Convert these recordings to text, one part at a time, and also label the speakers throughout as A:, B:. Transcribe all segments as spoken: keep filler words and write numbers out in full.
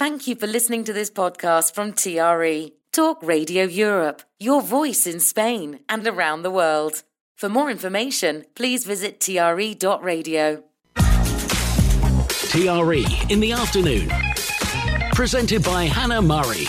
A: Thank you for listening to this podcast from T R E, Talk Radio Europe, your voice in Spain and around the world. For more information, please visit T R E dot radio.
B: T R E in the afternoon. Presented by Hannah Murray.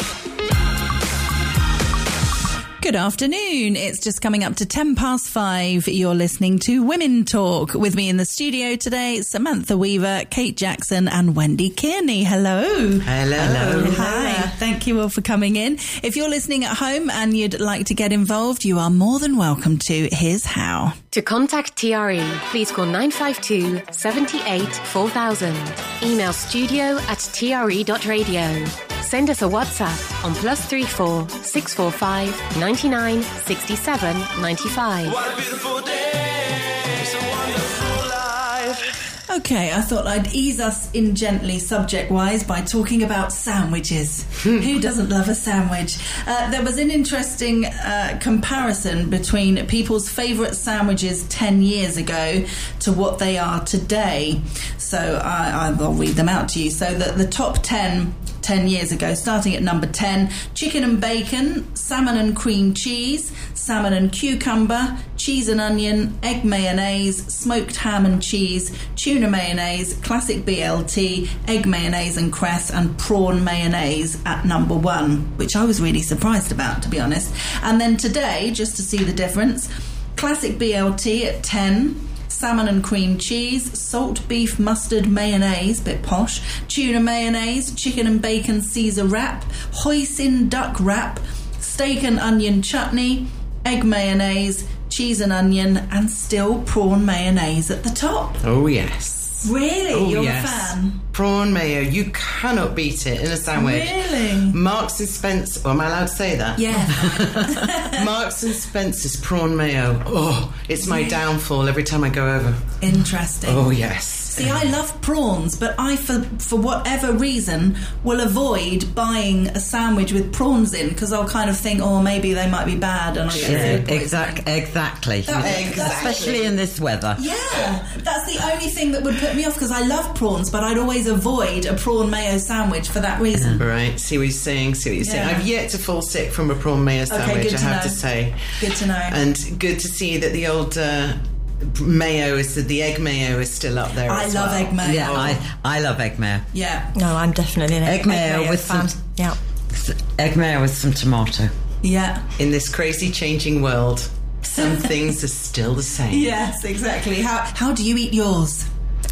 C: Good afternoon. It's just coming up to ten past five. You're listening to Women Talk. With me in the studio today, Samantha Weaver, Kate Jackson and Wendy Kearney. Hello.
D: Hello.
C: Hello. Hi. Thank you all for coming in. If you're listening at home and you'd like to get involved, you are more than welcome to. Here's how.
E: To contact T R E, please call nine five two, seven eight, four thousand. Email studio at T R E dot radio. Send us a WhatsApp on plus three four six four five ninety nine sixty seven ninety five.
F: What a beautiful day, it's a wonderful life.
C: Okay, I thought I'd ease us in gently subject-wise by talking about sandwiches. Who doesn't love a sandwich? Uh, there was an interesting uh, comparison between people's favourite sandwiches ten years ago to what they are today. So I, I'll read them out to you. So that the top ten... ten years ago, starting at number ten, chicken and bacon, salmon and cream cheese, salmon and cucumber, cheese and onion, egg mayonnaise, smoked ham and cheese, tuna mayonnaise, classic B L T, egg mayonnaise and cress, and prawn mayonnaise at number one, which I was really surprised about, to be honest. And then today, just to see the difference, classic B L T at ten, salmon and cream cheese, salt beef mustard mayonnaise, bit posh, tuna mayonnaise, chicken and bacon Caesar wrap, hoisin duck wrap, steak and onion chutney, egg mayonnaise, cheese and onion, and still prawn mayonnaise at the top.
D: Oh, yes.
C: Really?
D: Oh,
C: You're
D: yes.
C: a fan?
D: Prawn mayo, you cannot beat it in a sandwich.
C: Really?
D: Marks and Spencer, well, am I allowed to say that?
C: Yeah.
D: Marks and Spencer's prawn mayo. Oh, it's my downfall every time I go over.
C: Interesting.
D: Oh, yes.
C: See, I love prawns, but I, for for whatever reason, will avoid buying a sandwich with prawns in because I'll kind of think, oh, maybe they might be bad, and I get
G: Yeah,
C: food poisoning.
G: exact, exactly.
C: That-
D: Exactly.
G: Especially in this weather.
C: Yeah, that's the only thing that would put me off because I love prawns, but I'd always avoid a prawn mayo sandwich for that reason.
D: Right, see what you're saying, see what you're saying.
C: Yeah.
D: I've yet to fall sick from a prawn mayo sandwich,
C: good
D: I
C: to
D: have
C: know.
D: to say.
C: Good to know.
D: And good to see that the old uh, mayo is, the egg mayo is still up there
C: I
D: as
C: love
D: well.
C: egg mayo.
G: Yeah, I, I love egg mayo.
C: Yeah,
H: No, I'm definitely an egg,
G: Egg mayo
H: mayo
G: with
H: fan.
G: some-
H: Yeah.
G: Egg mayo with some tomato.
C: yeah.
D: In this crazy changing world, some things are still the same.
C: Yes, exactly. How how do you eat yours?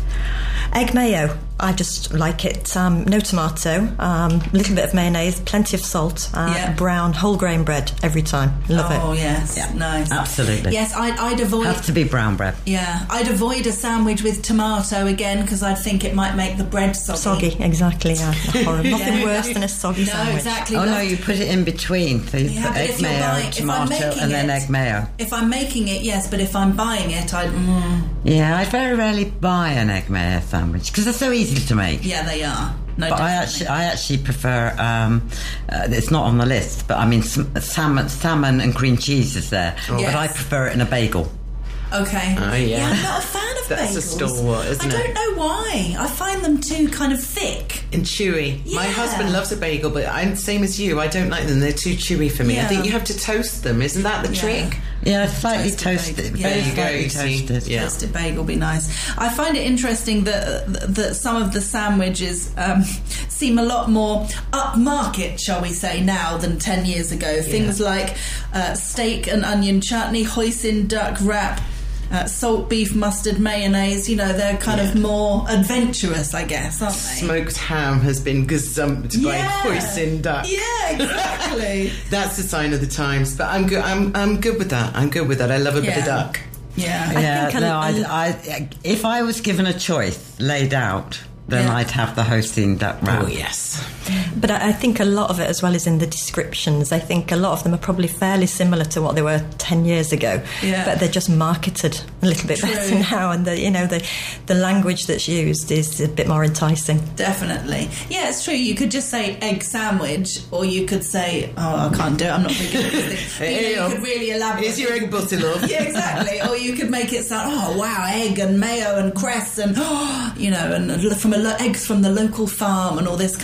H: Egg mayo. I just like it. Um, no tomato, a um, little bit of mayonnaise, plenty of salt, uh,
C: Yeah.
H: brown whole grain bread every time. Love
C: Oh,
H: it.
C: yes.
G: Yeah,
C: Nice.
G: absolutely.
C: Yes, I'd, I'd avoid...
G: Have to be brown bread.
C: Yeah, I'd avoid a sandwich with tomato again because I'd think it might make the bread soggy.
H: Soggy, exactly. Yeah. Horrible. Nothing
C: Yeah.
H: worse than a soggy
C: No,
H: sandwich.
C: exactly.
G: Oh no,
C: Love-
G: you put it in between. So you
C: Yeah,
G: put
C: but if
G: egg
C: you're
G: mayo,
C: buying- if I'm
G: tomato,
C: making
G: and then
C: it-
G: egg mayo.
C: If I'm making it, yes, but if I'm buying it, I'd... Mm,
G: Yeah, I very rarely buy an egg mayo sandwich because they're so easy to make.
C: yeah, they are. No,
G: But I
C: definitely.
G: actually, I actually prefer. Um, uh, it's not on the list, but I mean, s- salmon, salmon and cream cheese is there.
C: Yes.
G: But I prefer it in a bagel.
C: Okay.
D: Oh, yeah.
C: I'm not a fan of
D: That's a
C: bagels.
D: stalwart, isn't
C: I
D: it?
C: don't know why. I find them too kind of thick.
D: And chewy. My
C: Yeah.
D: husband loves a bagel, but I'm same as you. I don't like them. They're too chewy for me.
C: Yeah.
D: I think you have to toast them. Isn't that the
C: Yeah.
D: trick?
G: Yeah, slightly
C: Toasted
G: toasted.
C: bagel.
G: Very
C: Yeah.
G: slightly
D: you go, you see.
G: toasted.
D: Yeah.
C: Toasted bagel be nice. I find it interesting that that some of the sandwiches um, seem a lot more upmarket, shall we say, now than ten years ago. Things like uh, steak and onion chutney, hoisin duck wrap, uh, salt beef mustard mayonnaise. You know, they're kind of
D: Yeah.
C: more adventurous, I guess, aren't they?
D: Smoked ham has been gazumped by
C: Yeah.
D: hoisin duck.
C: Yeah, exactly.
D: That's the sign of the times. But I'm good. I'm I'm good with that. I'm good with that. I love a bit
C: Yeah.
D: of duck.
C: Yeah.
G: Yeah,
H: think a-
G: no, I,
H: a-
G: I, if I was given a choice laid out, then
C: Yeah.
G: I'd have the hosting duck wrap.
D: Oh yes.
H: But I I think a lot of it as well is in the descriptions. I think a lot of them are probably fairly similar to what they were ten years ago,
C: Yeah.
H: but they're just marketed a little bit
C: True.
H: better now, and the, you know the the language that's used is a bit more enticing.
C: Definitely. Yeah, it's true. You could just say egg sandwich, or you could say, oh, I can't do it, I'm not very good at this thing. But, you, know,
D: Hey,
C: you could really elaborate.
D: Here's your egg butter, love.
C: Yeah, exactly. Or you could make it sound, oh, wow, egg and mayo and cress and, oh, you know, and from a lo- eggs from the local farm and all this kind of description.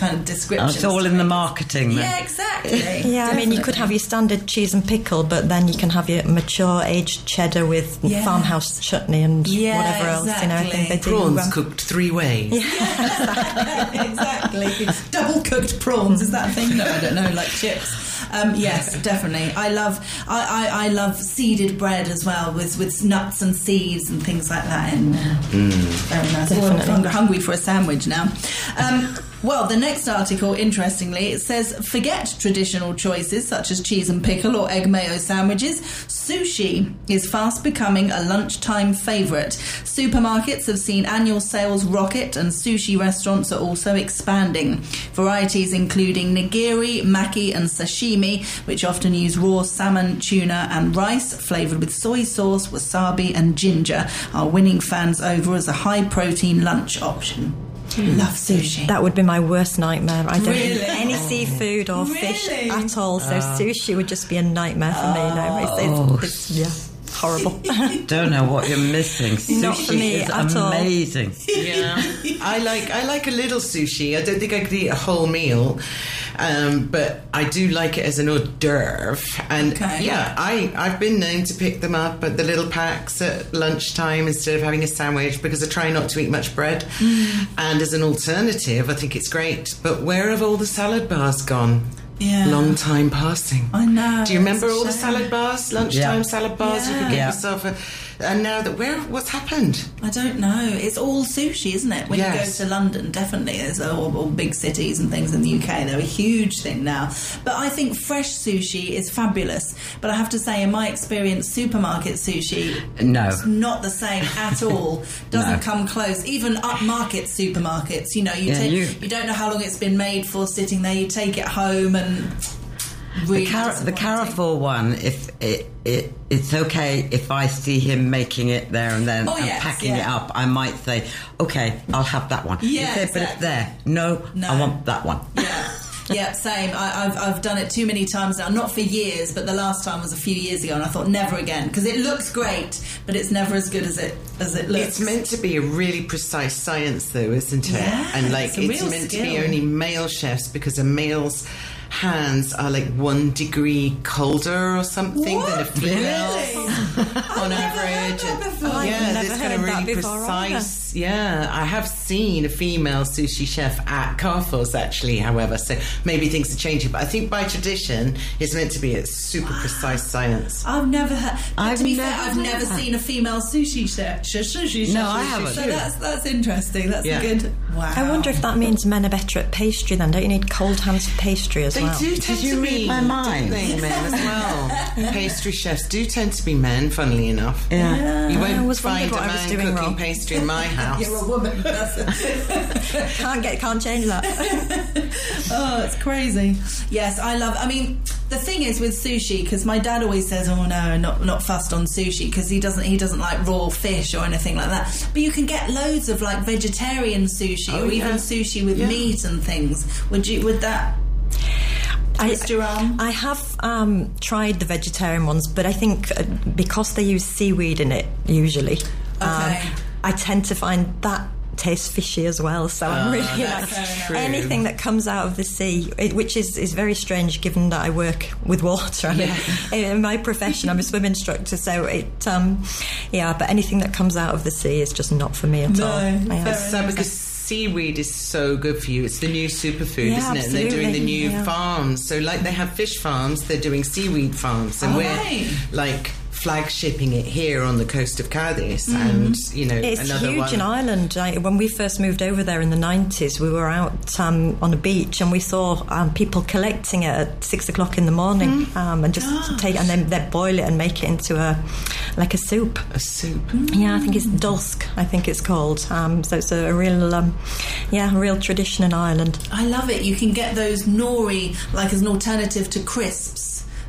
C: descriptions.
G: It's all
C: to
G: in the
C: make it-
G: marketing then.
C: Yeah, exactly.
H: Yeah, I mean, you could
C: Definitely.
H: have your standard cheese and pickle, but then you can have your mature aged cheddar with
C: Yeah.
H: farmhouse chutney and
C: Yeah,
H: whatever else. You know, I think they do.
D: Prawns
H: um,
D: cooked three ways.
C: Exactly. Double cooked prawns, is that a thing? No, I don't know, like chips. Um, yes, definitely. I love I, I, I love seeded bread as well, with, with nuts and seeds and things like that in there.
D: Mm.
C: Very nice. Oh, I'm hung- hungry for a sandwich now. Um, well, the next article, interestingly, it says, forget traditional choices such as cheese and pickle or egg mayo sandwiches. Sushi is fast becoming a lunchtime favourite. Supermarkets have seen annual sales rocket and sushi restaurants are also expanding. Varieties including nigiri, maki and sashimi, which often use raw salmon, tuna and rice, flavoured with soy sauce, wasabi and ginger, are winning fans over as a high-protein lunch option. Love sushi.
H: That would be my worst nightmare. I don't
C: Really?
H: eat any seafood or fish
C: Really?
H: at all, so sushi would just be a nightmare for me. No, it's, it's, it's yeah, horrible.
G: Don't know what you're missing.
H: Not
G: Sushi
H: for me
G: is
H: at all.
G: amazing.
D: Yeah, I like I like a little sushi. I don't think I could eat a whole meal, um, but I do like it as an hors d'oeuvre. And
C: Okay.
D: yeah, I I've been known to pick them up at the little packs at lunchtime instead of having a sandwich, because I try not to eat much bread.
C: Mm.
D: And as an alternative, I think it's great. But where have all the salad bars gone?
C: Yeah.
D: Long time passing.
C: I know.
D: Do you remember
C: it's a
D: all the
C: shame.
D: salad bars, lunchtime
G: Yeah.
D: salad bars? You could
C: Yeah.
D: get
G: Yeah.
D: yourself a. And now that where what's happened?
C: I don't know. It's all sushi, isn't it? When
D: Yes.
C: you go to London, definitely. There's all, all big cities and things in the U K. They're a huge thing now. But I think fresh sushi is fabulous. But I have to say, in my experience, supermarket sushi
G: No.
C: is not the same at all. Doesn't
G: No.
C: come close. Even upmarket supermarkets, you know, you,
G: Yeah,
C: take,
G: you-
C: you don't know how long it's been made for sitting there. You take it home and... Really
G: The, Car- the
C: disappointing.
G: Carrefour one, if it, it it's okay if I see him making it there and then
C: Oh,
G: and
C: yes,
G: packing
C: yeah.
G: it up, I might say, okay, I'll have that one.
C: Yeah,
G: If they- But it's
C: exactly.
G: there. No,
C: No.
G: I want that one.
C: Yeah, yeah, same. I, I've I've done it too many times now. Not for years, but the last time was a few years ago, and I thought never again, because it looks great, but it's never as good as it as it looks.
D: It's meant to be a really precise science, though, isn't it?
C: Yeah,
D: and like
C: it's a
D: it's
C: real
D: meant to be
C: skill.
D: only male chefs, because a male's hands are like one degree colder or something than a
C: What?
D: female's
C: Really?
D: on
C: never
D: average.
C: heard that
D: And-
C: before.
H: I've
D: yeah,
H: never
D: this kind of
H: heard that
D: really
H: before
D: precise. Yeah, I have seen a female sushi chef at Carrefour's actually. However, so maybe things are changing, but I think by tradition it's meant to be a super precise science.
C: I've never heard.
G: I've
C: to be
G: never
C: fair, I've
G: heard
C: never
G: that.
C: seen a female sushi chef. Sh- Sushi chef.
G: No, I haven't.
C: So that's that's interesting. That's
D: Yeah.
C: a good. Wow.
H: I wonder if that means men are better at pastry then. Don't you need cold hands for pastry as
D: They
H: well?
D: do tend
G: you
D: to
G: read
D: be
G: my mind?
D: don't they, men as well. Pastry chefs do tend to be men, funnily enough.
G: Yeah.
D: You
H: I
D: won't
H: always
D: find
H: wondered
D: a
H: what I was
D: man
H: doing
D: cooking
H: wrong.
D: pastry in my house.
C: You're a woman. That's it.
H: Can't get, can't change that.
C: Oh, it's crazy. Yes, I love. I mean, the thing is with sushi, because my dad always says, "Oh no, not not fussed on sushi," because he doesn't he doesn't like raw fish or anything like that. But you can get loads of like vegetarian sushi
D: Oh,
C: or even
D: yeah.
C: sushi with
D: Yeah.
C: meat and things. Would you? Would that? twist your arm?
H: I have um, tried the vegetarian ones, but I think uh, because they use seaweed in it usually,
C: Okay.
H: um, I tend to find that tastes fishy as well. So I'm really like
C: that's fair enough.
D: True.
H: anything that comes out of the sea, it, which is, is very strange given that I work with water. I mean, in my profession, I'm a swim instructor, so it um, yeah. But anything that comes out of the sea is just not for me at
C: No,
H: all. Yeah.
C: fair
D: So because seaweed is so good for you, it's the new superfood,
H: Yeah,
D: isn't it? And they're doing the
H: absolutely,
D: new
H: yeah.
D: farms. So like they have fish farms, they're doing seaweed farms, and
C: Oh,
D: we're
C: right.
D: like flagshipping it here on the coast of Cadiz, and you know
H: It's
D: another
H: huge
D: one.
H: in Ireland. I, when we first moved over there in the nineties, we were out um, on a beach and we saw um, people collecting it at six o'clock in the morning um, and just take and then they boil it and make it into a like a soup.
D: A soup.
H: Yeah, I think it's dulsk. I think it's called. Um, so it's a, a real, um, yeah, a real tradition in Ireland.
C: I love it. You can get those nori like as an alternative to crisps.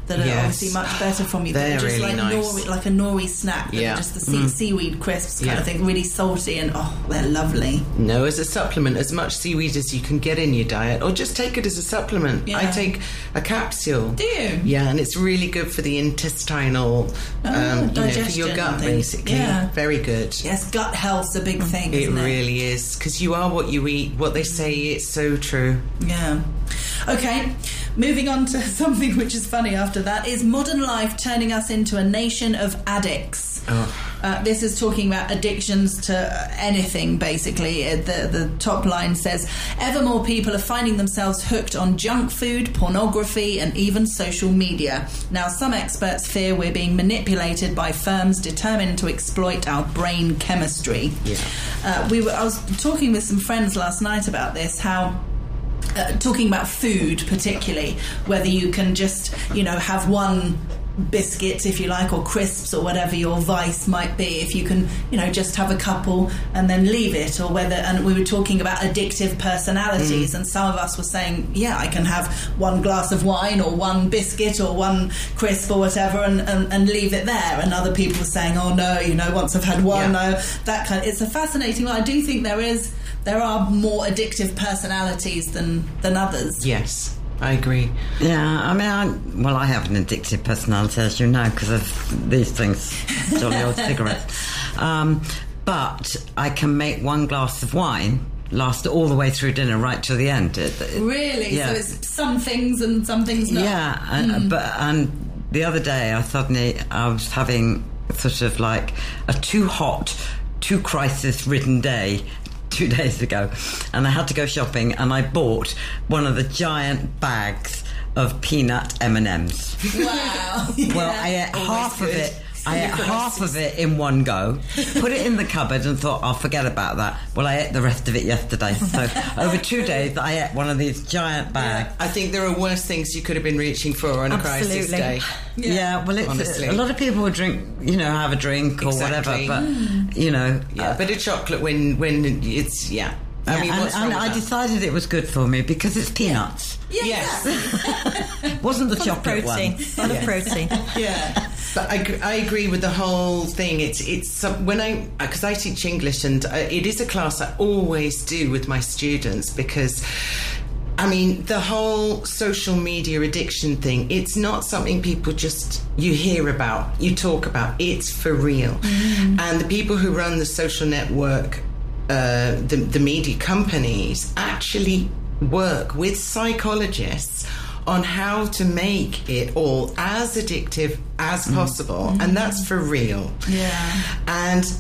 C: that are
D: Yes.
C: obviously much better from you.
D: They're
C: They're just
D: really
C: like
D: nice.
C: nori, like a nori snack. They're
D: Yeah.
C: just the sea- seaweed crisps kind
D: Yeah.
C: of thing, really salty, and oh, they're lovely.
D: No, as a supplement, as much seaweed as you can get in your diet, or just take it as a supplement.
C: Yeah.
D: I take a capsule.
C: Do you?
D: Yeah, and it's really good for the intestinal,
C: Oh,
D: um, you know, for
C: digestion
D: your gut,
C: and things.
D: basically.
C: Yeah.
D: Very good.
C: Yes, gut health's a big thing,
D: It
C: isn't it?
D: really is, because you are what you eat. What they say, it's so true.
C: Yeah. Okay, moving on to something which is funny after that, is modern life turning us into a nation of addicts.
D: Oh.
C: Uh, this is talking about addictions to anything, basically. Uh, The, the top line says, ever more people are finding themselves hooked on junk food, pornography, and even social media. Now, some experts fear we're being manipulated by firms determined to exploit our brain chemistry.
D: Yeah.
C: Uh, we were, I was talking with some friends last night about this, how Uh, talking about food particularly, whether you can just, you know, have one biscuit, if you like, or crisps, or whatever your vice might be, if you can, you know, just have a couple and then leave it, or whether, and we were talking about addictive personalities, and some of us were saying, yeah, I can have one glass of wine or one biscuit or one crisp or whatever and, and, and leave it there, and other people were saying, oh no, you know, once I've had one,
D: Yeah.
C: no, that kind of, it's a fascinating one. I do think there is there are more addictive personalities than than others.
D: Yes, I agree.
G: Yeah, I mean, I, well, I have an addictive personality, as you know, because of these things, jolly old cigarettes. Um, but I can make one glass of wine last all the way through dinner, right to the end. It, it,
C: Really?
G: Yeah.
C: So it's some things and some things not?
G: Yeah, and, but and the other day I suddenly I was having sort of like a too hot, too crisis-ridden day two days ago, and I had to go shopping, and I bought one of the giant bags of peanut M and M's.
C: Wow.
G: Well,
C: Yeah.
G: I ate half of
D: good.
G: it. I ate half of it in one go, put it in the cupboard and thought, I'll forget about that. Well, I ate the rest of it yesterday. So over two days, I ate one of these giant bags.
D: I think there are worse things you could have been reaching for on a crisis
H: Absolutely.
D: day.
G: Yeah,
C: Yeah.
G: well, it's,
D: Honestly.
G: a lot of people would drink, you know, have a drink or
D: Exactly.
G: whatever, but, you know.
D: Yeah,
G: uh,
D: but a chocolate when when it's yeah. I
G: yeah,
D: mean,
G: and,
D: what's wrong
G: and
D: with
G: I
D: that?
G: decided it was good for me because it's peanuts.
C: Yeah,
D: Yes.
C: exactly.
G: Wasn't the
H: Full of
G: chocolate
H: protein.
G: one.
H: Full of protein.
C: Yeah.
D: But I, gr- I agree with the whole thing. It's it's some, when I because I teach English, and uh, it is a class I always do with my students, because I mean the whole social media addiction thing. It's not something people just you hear about, you talk about. It's for real, and the people who run the social network, uh, the the media companies, actually work with psychologists on how to make it all as addictive as possible, and that's for real.
C: Yeah.
D: And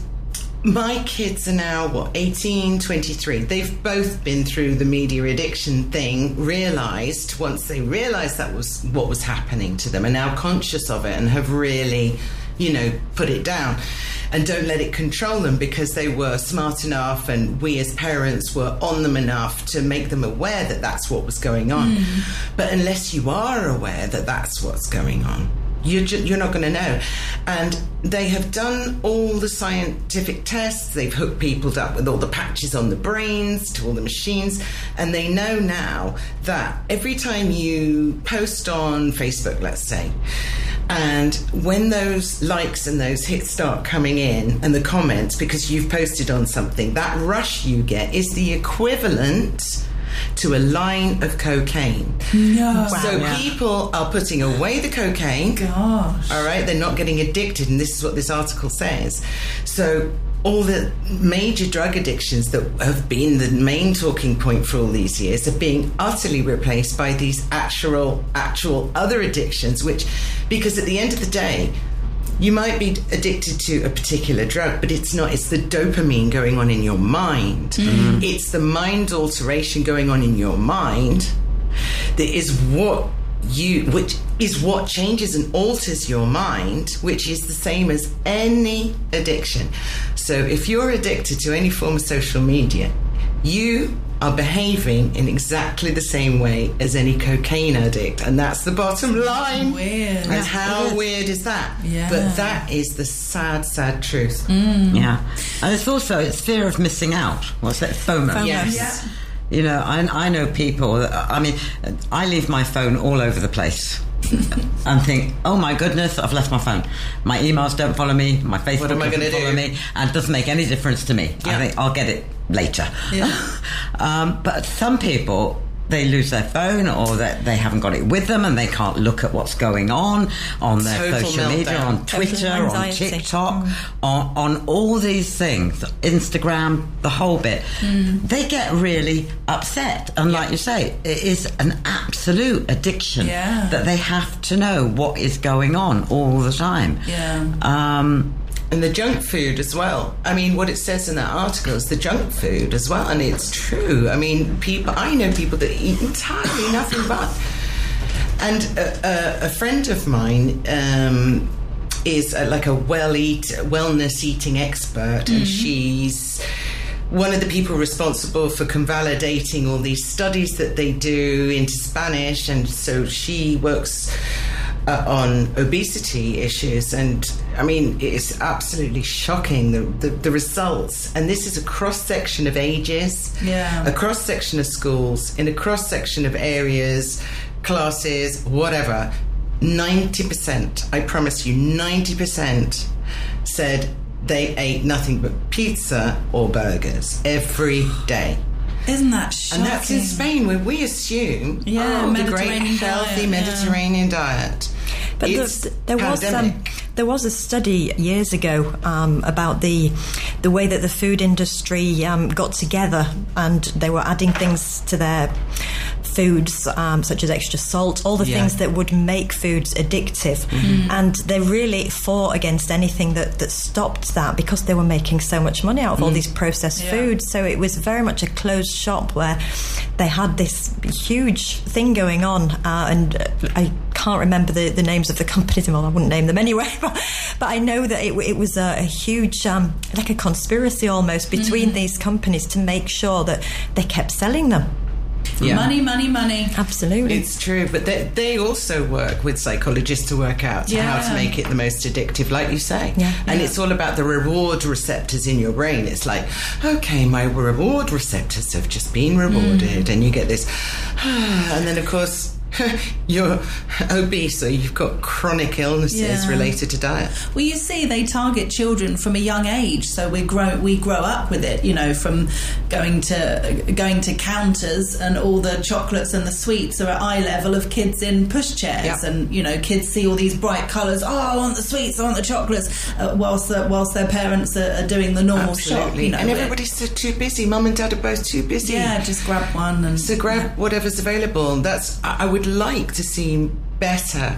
D: my kids are now, what, eighteen, twenty-three. They've both been through the media addiction thing, realised, once they realised that was what was happening to them, are now conscious of it and have really, you know, put it down. And don't let it control them, because they were smart enough and we as parents were on them enough to make them aware that that's what was going on. But unless you are aware that that's what's going on, you're, ju- you're not going to know. And they have done all the scientific tests. They've hooked people up with all the patches on the brains to all the machines. And they know now that every time you post on Facebook, let's say, and when those likes and those hits start coming in and the comments, because you've posted on something, that rush you get is the equivalent to a line of cocaine.
C: No.
D: So
G: yeah.
D: people are putting away the cocaine.
C: Gosh.
D: All right, they're not getting addicted, and this is what this article says. So all the major drug addictions that have been the main talking point for all these years are being utterly replaced by these actual, actual other addictions, which, because at the end of the day, you might be addicted to a particular drug, but it's not. It's the dopamine going on in your mind. Mm-hmm. It's the mind alteration going on in your mind that is what you, which is what changes and alters your mind, which is the same as any addiction. So if you're addicted to any form of social media, you are behaving in exactly the same way as any cocaine addict, and that's the bottom line.
C: Weird.
D: And how weird is that?
C: Yeah.
D: But that is the sad, sad truth.
G: Yeah. And it's also, it's fear of missing out. What's that? FOMO.
H: FOMO.
D: Yes.
C: Yeah.
G: You know, I, I know people, I mean, I leave my phone all over the place. and think, oh my goodness, I've left my phone. My emails don't follow me. My Facebook
D: What am I
G: doesn't
D: gonna
G: follow
D: do?
G: me, and it doesn't make any difference to me.
D: Yeah.
G: I think I'll get it later.
C: Yeah.
G: um, but some people, they lose their phone, or that they haven't got it with them, and they can't look at what's going on on their
D: Total
G: social media,
D: meltdown.
G: on Twitter,
H: Total
G: on
H: anxiety.
G: TikTok, on, on all these things, Instagram, the whole bit. They get really upset, and like you say, it is an absolute addiction
C: Yeah.
G: that they have to know what is going on all the time.
C: Yeah.
G: Um,
D: And the junk food as well. I mean, what it says in that article is the junk food as well, and it's true. I mean, people. I know people that eat entirely nothing but. And a, a, a friend of mine um, is a, like a well eat, wellness eating expert, and she's one of the people responsible for convalidating all these studies that they do into Spanish, and so she works Uh, on obesity issues, and I mean, it's absolutely shocking, the, the, the results. And this is a cross-section of ages,
C: Yeah.
D: a cross-section of schools, in a cross-section of areas, classes, whatever. ninety percent, I promise you, ninety percent said they ate nothing but pizza or burgers every day.
C: Isn't that shocking?
D: And that's in Spain, where we assume,
C: Yeah,
D: oh, the great
C: Mediterranean
D: healthy
C: diet, yeah.
D: Mediterranean diet.
H: But
D: It's
H: the, there was um,
D: pandemic.
H: there was a study years ago um, about the the way that the food industry um, got together, and they were adding things to their foods um, such as extra salt, all the
D: Yeah.
H: things that would make foods addictive, and they really fought against anything that, that stopped that, because they were making so much money out of all these processed
C: Yeah.
H: foods. So it was very much a closed shop where they had this huge thing going on, uh, and I can't remember the, the names of the companies involved. I wouldn't name them anyway, but, but I know that it, it was a, a huge, um, like a conspiracy almost between these companies to make sure that they kept selling them.
D: Yeah.
C: Money, money, money.
H: Absolutely.
D: It's true, but they, they also work with psychologists to work out
C: Yeah.
D: how to make it the most addictive, like you say.
H: Yeah.
D: And
C: Yeah.
D: it's all about the reward receptors in your brain. It's like, okay, my reward receptors have just been rewarded,
C: Mm.
D: and you get this, and then of course you're obese, or you've got chronic illnesses
C: Yeah.
D: related to diet.
C: Well, you see, they target children from a young age, so we grow we grow up with it. You know, from going to going to counters, and all the chocolates and the sweets are at eye level of kids in pushchairs,
D: Yeah.
C: and you know, kids see all these bright colours. Oh, I want the sweets, I want the chocolates, uh, whilst the, whilst their parents are, are doing the normal shop.
D: Absolutely.
C: You know,
D: and
C: where-
D: everybody's so too busy. Mum and dad are both too busy.
C: yeah, just grab one and
D: So grab whatever's available. That's I I would like to see better,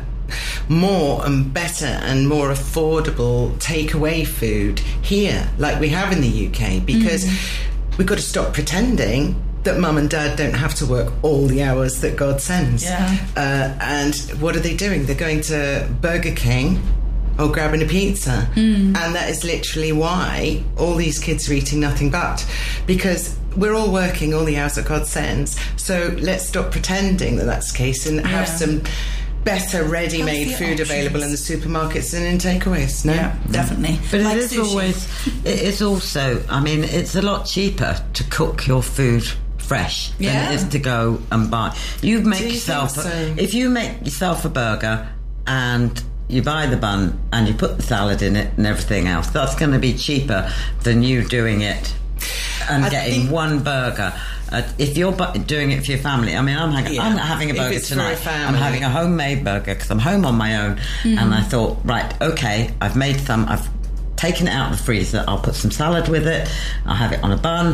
D: more and better and more affordable takeaway food here, like we have in the U K, because we've got to stop pretending that mum and dad don't have to work all the hours that God sends.
C: Yeah.
D: Uh, and what are they doing? They're going to Burger King or grabbing a pizza. And that is literally why all these kids are eating nothing but, because we're all working all the hours that God sends. So let's stop pretending that that's the case, and have
C: Yeah.
D: some better ready-made
C: Healthier
D: food available in the
C: options.
D: supermarkets and in takeaways. No?
C: yeah, definitely.
G: But
C: Like
G: it is
C: sushi.
G: always, it is also, I mean, it's a lot cheaper to cook your food fresh
C: Yeah.
G: than it is to go and buy. You make
D: Do you
G: yourself,
D: think so?
G: if you make yourself a burger and you buy the bun and you put the salad in it and everything else, that's going to be cheaper than you doing it and
D: I
G: getting
D: think-
G: one burger. Uh, if you're bu- doing it for your family, I mean, I'm, having,
D: Yeah.
G: I'm having a
D: If
G: burger
D: it's for a
G: tonight. I'm
D: family.
G: having a homemade burger because I'm home on my own, and I thought, right, okay, I've made some. I've taken it out of the freezer. I'll put some salad with it. I'll have it on a bun,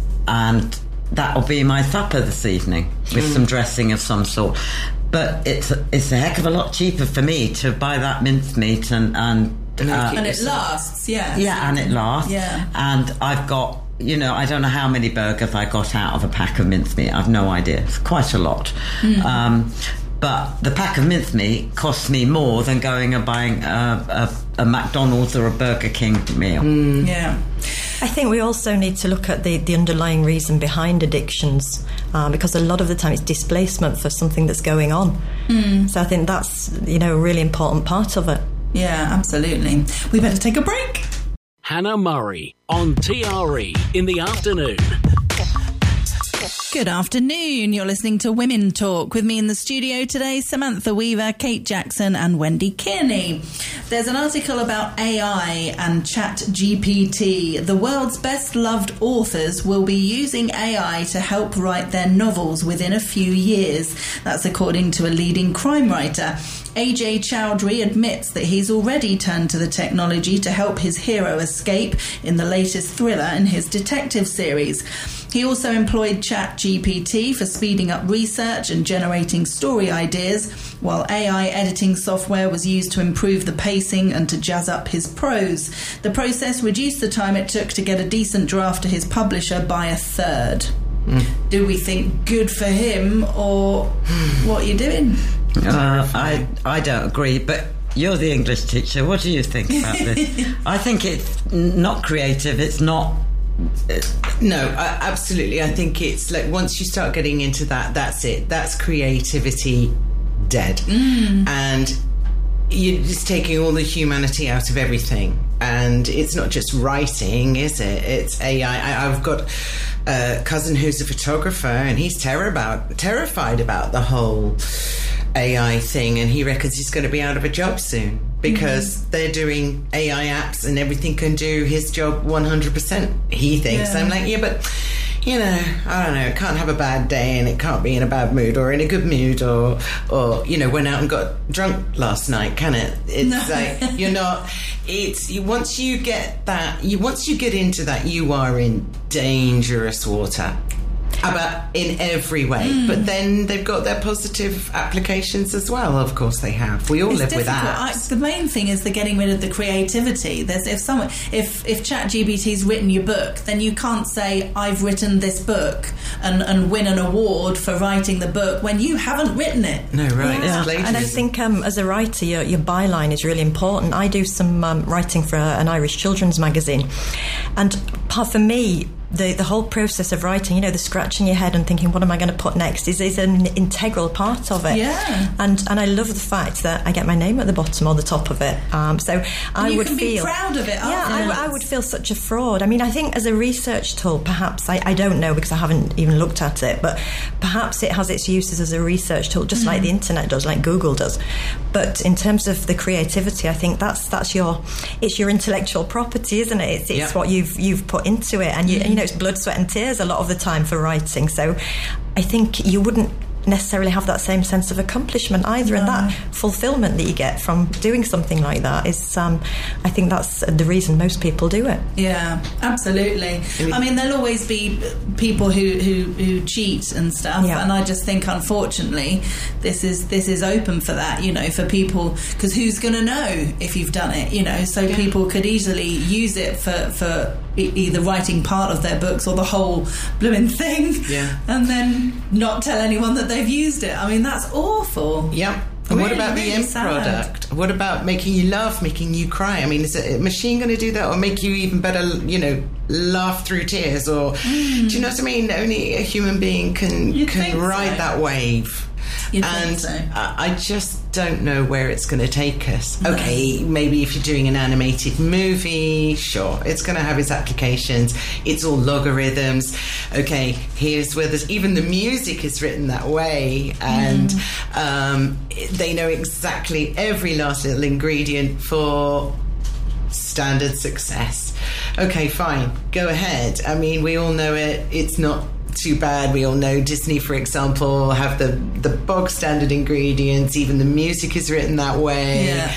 G: and that'll be my supper this evening with some dressing of some sort. But it's it's a heck of a lot cheaper for me to buy that mincemeat and and.
D: And
G: uh,
C: And it lasts, yeah.
G: yeah, and it lasts.
C: Yeah.
G: And I've got, you know, I don't know how many burgers I got out of a pack of mincemeat. I've no idea. It's quite a lot.
C: Mm.
G: Um, but the pack of mincemeat costs me more than going and buying a, a, a McDonald's or a Burger King meal.
C: Yeah.
H: I think we also need to look at the, the underlying reason behind addictions, uh, because a lot of the time it's displacement for something that's going on. So I think that's, you know, a really important part of it.
C: Yeah, absolutely. We better take a break.
B: Hannah Murray on T R E in the afternoon.
C: Good afternoon. You're listening to Women Talk with me in the studio today, Samantha Weaver, Kate Jackson and Wendy Kearney. There's an article about A I and Chat G P T. The world's best loved authors will be using A I to help write their novels within a few years. That's according to a leading crime writer. A J Chowdhury admits that he's already turned to the technology to help his hero escape in the latest thriller in his detective series. He also employed Chat G P T for speeding up research and generating story ideas, while A I editing software was used to improve the pacing and to jazz up his prose. The process reduced the time it took to get a decent draft to his publisher by a third. Mm. Do we think good for him, or what are you doing?
G: Uh, I I don't agree, but you're the English teacher. What do you think about this? I think it's not creative. It's not.
D: No, uh, absolutely. I think it's like once you start getting into that, that's it. That's creativity dead. Mm. And you're just taking all the humanity out of everything. And it's not just writing, is it? It's A I. I I've got a cousin who's a photographer, and he's terror about, terrified about the whole A I thing, and he reckons he's going to be out of a job soon because mm-hmm. they're doing A I apps and everything can do his job one hundred percent, he thinks. Yeah. I'm like, yeah, but, you know, I don't know, it can't have a bad day and it can't be in a bad mood or in a good mood or, or you know, went out and got drunk last night, can it? It's no. like, you're not, it's, you, once you get that, you once you get into that, you are in dangerous water. About in every way, mm. but then they've got their positive applications as well. Of course, they have. We all
C: it's
D: live
C: difficult.
D: with apps.
C: I, the main thing is the getting rid of the creativity. There's if someone, if if ChatGPT's written your book, then you can't say I've written this book and, and win an award for writing the book when you haven't written it.
D: No, right?
H: Yeah.
D: It's
H: and I think um, as a writer, your, your byline is really important. I do some um, writing for a, an Irish children's magazine, and part for me. The the whole process of writing, you know, the scratching your head and thinking, what am I going to put next, is, is an integral part of it.
C: Yeah.
H: And and I love the fact that I get my name at the bottom or the top of it. Um, so
C: and
H: I
C: you
H: would
C: can
H: feel
C: be proud of it.
H: Yeah, I, I would feel such a fraud. I mean, I think as a research tool, perhaps I, I don't know because I haven't even looked at it, but perhaps it has its uses as a research tool, just mm. like the internet does, like Google does. But in terms of the creativity, I think that's that's your it's your intellectual property, isn't it? It's, it's yep. what you've you've put into it, and you, mm. you know, it's blood, sweat, and tears a lot of the time for writing. So I think you wouldn't necessarily have that same sense of accomplishment either, no. and that fulfillment that you get from doing something like that is um, I think that's the reason most people do it.
C: Yeah, absolutely. I mean, there'll always be people who, who, who cheat and stuff, yeah. and I just think unfortunately this is this is open for that, you know, for people, because who's going to know if you've done it, you know, so yeah. people could easily use it for, for either writing part of their books or the whole blooming thing,
D: yeah.
C: and then not tell anyone that they've used it. I mean, that's awful.
D: Yep. And
C: really,
D: what about the
C: really
D: end
C: sad.
D: product? What about making you laugh, making you cry? I mean, is a machine going to do that, or make you even better, you know, laugh through tears? Or mm. do you know what I mean? Only a human being can
C: You'd
D: can ride
C: so.
D: that wave.
C: You'd
D: and
C: think so.
D: I just don't know where it's going to take us. No. Okay, maybe if you're doing an animated movie, sure, it's going to have its applications. It's all logarithms. Okay, here's where there's even the music is written that way, and mm. um, they know exactly every last little ingredient for standard success. Okay, fine, go ahead. I mean, we all know it. It's not too bad. We all know Disney, for example, have the the bog standard ingredients. Even the music is written that way.
C: Yeah.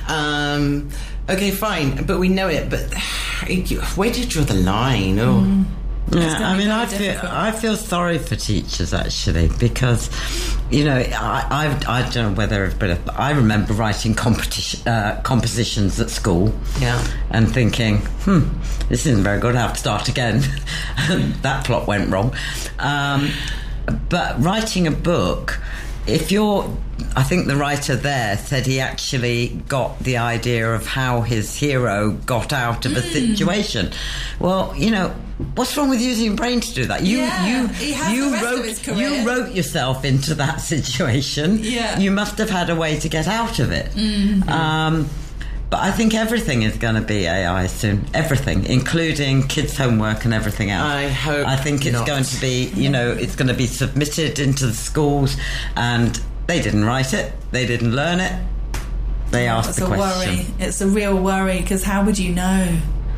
D: Um, okay, fine, but we know it. But where do you draw the line? Oh. Mm.
G: Yeah, I mean, I feel I feel sorry for teachers actually, because you know I I've, I don't know whether but I remember writing competition uh, compositions at school,
D: yeah,
G: and thinking, hmm, this isn't very good. I have to start again. That plot went wrong. Um, but writing a book, if you're, I think the writer there said he actually got the idea of how his hero got out of a mm. situation. Well, you know, what's wrong with using your brain to do that? You
C: yeah,
G: you
C: he has
G: you
C: the rest
G: wrote
C: of his career.
G: you wrote yourself into that situation.
C: Yeah.
G: You must have had a way to get out of it.
C: Mm-hmm.
G: Um, But I think everything is going to be A I soon. Everything, including kids' homework and everything else.
D: I hope
G: I think it's
D: not.
G: going to be, you know, it's going to be submitted into the schools, and they didn't write it, they didn't learn it. They asked
C: It's
G: the
C: a
G: question.
C: worry. It's a real worry, because how would you know?